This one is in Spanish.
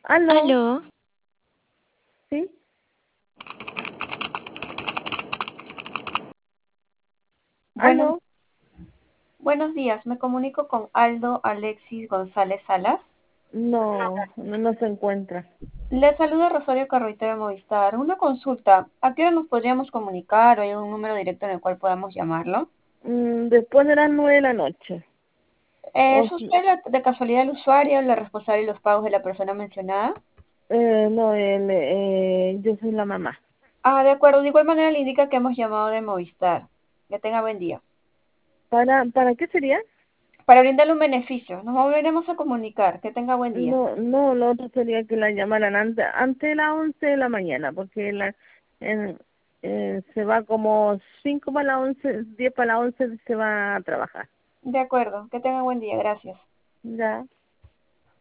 Aló, Aló, ¿sí? Buenos, Aló, buenos días, me comunico con Aldo Alexis González Salas. no se encuentra. Le saluda Rosario Carruitero de Movistar. Una consulta, ¿a qué hora nos podríamos comunicar o hay un número directo en el cual podamos llamarlo? Después de las 9 de la noche. O, ¿Es usted de casualidad el usuario, la responsable de los pagos de la persona mencionada? no, yo soy la mamá. Ah, de acuerdo, de igual manera le indica que hemos llamado de Movistar. Que tenga buen día. ¿Para qué sería? Para brindarle un beneficio, nos volveremos a comunicar. Que tenga buen día. No, lo otro sería que la llamaran antes de las 11 de la mañana, porque en- se va como 5 para las 11, 10 para las 11 se va a trabajar. De acuerdo, que tenga buen día, gracias. Ya.